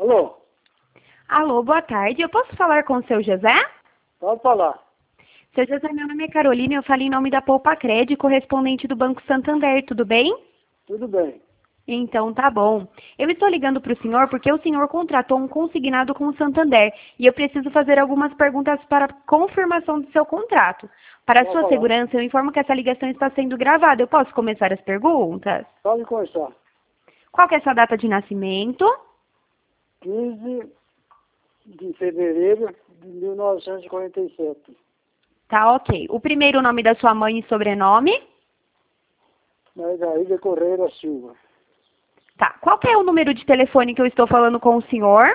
Alô? Alô, boa tarde. Eu posso falar com o seu José? Pode falar. Seu José, meu nome é Carolina e eu falo em nome da Poupa Cred, correspondente do Banco Santander, tudo bem? Tudo bem. Então, tá bom. Eu estou ligando para o senhor porque o senhor contratou um consignado com o Santander e eu preciso fazer algumas perguntas para confirmação do seu contrato. Para a Pode sua falar. segurança, eu informo que essa ligação está sendo gravada. Eu posso começar as perguntas? Pode começar. Qual que é a sua data de nascimento? 15 de fevereiro de 1947. Tá, ok. O primeiro nome da sua mãe e sobrenome? Margarida Correia Silva. Tá. Qual que é o número de telefone que eu estou falando com o senhor?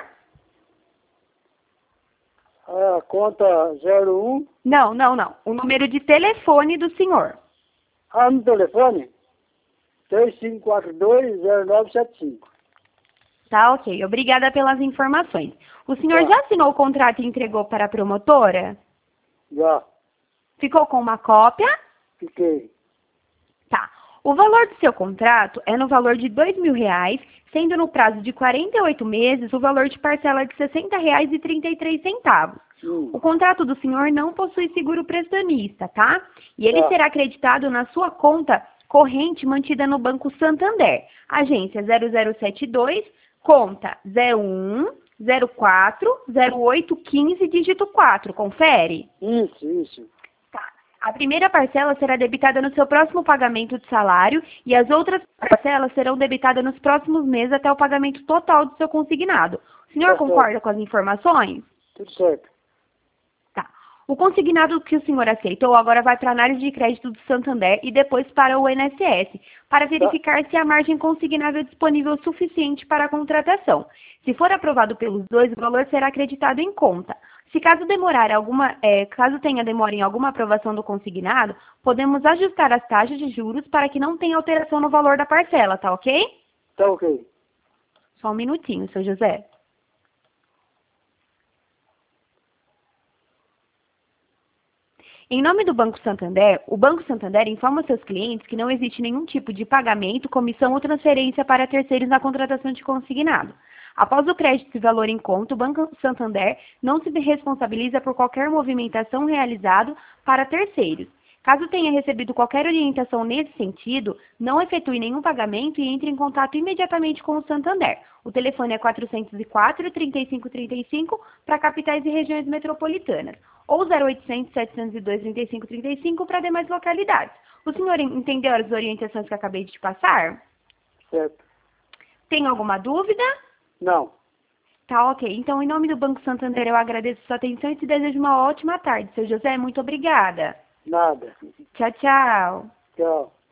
A conta 01. Não. O número de telefone do senhor. No telefone? 3542-0975. Tá, ok. Obrigada pelas informações. O senhor Tá. já assinou o contrato e entregou para a promotora? Já. Ficou com uma cópia? Fiquei. Tá. O valor do seu contrato é no valor de R$ 2.000, sendo no prazo de 48 meses o valor de parcela é de R$ 60,33. O contrato do senhor não possui seguro prestamista, tá? E ele Tá. será acreditado na sua conta corrente mantida no Banco Santander. Agência 0072, conta 01040815, dígito 4. Confere? Isso. Tá. A primeira parcela será debitada no seu próximo pagamento de salário e as outras parcelas serão debitadas nos próximos meses até o pagamento total do seu consignado. O senhor Tá concorda certo. com as informações? Tudo certo. Tá. O consignado que o senhor aceitou agora vai para a análise de crédito do Santander e depois para o INSS, para verificar se a margem consignável é disponível suficiente para a contratação. Se for aprovado pelos dois, o valor será acreditado em conta. Se caso tenha demora em alguma aprovação do consignado, podemos ajustar as taxas de juros para que não tenha alteração no valor da parcela, tá ok? Tá ok. Só um minutinho, seu José. Em nome do Banco Santander, o Banco Santander informa aos seus clientes que não existe nenhum tipo de pagamento, comissão ou transferência para terceiros na contratação de consignado. Após o crédito e valor em conta, o Banco Santander não se responsabiliza por qualquer movimentação realizada para terceiros. Caso tenha recebido qualquer orientação nesse sentido, não efetue nenhum pagamento e entre em contato imediatamente com o Santander. O telefone é 404-3535 para capitais e regiões metropolitanas, ou 0800-702-3535 para demais localidades. O senhor entendeu as orientações que eu acabei de te passar? Certo. Tem alguma dúvida? Não. Tá, ok. Então, em nome do Banco Santander, eu agradeço a sua atenção e te desejo uma ótima tarde. Seu José, muito obrigada. Nada. Tchau, tchau. Tchau.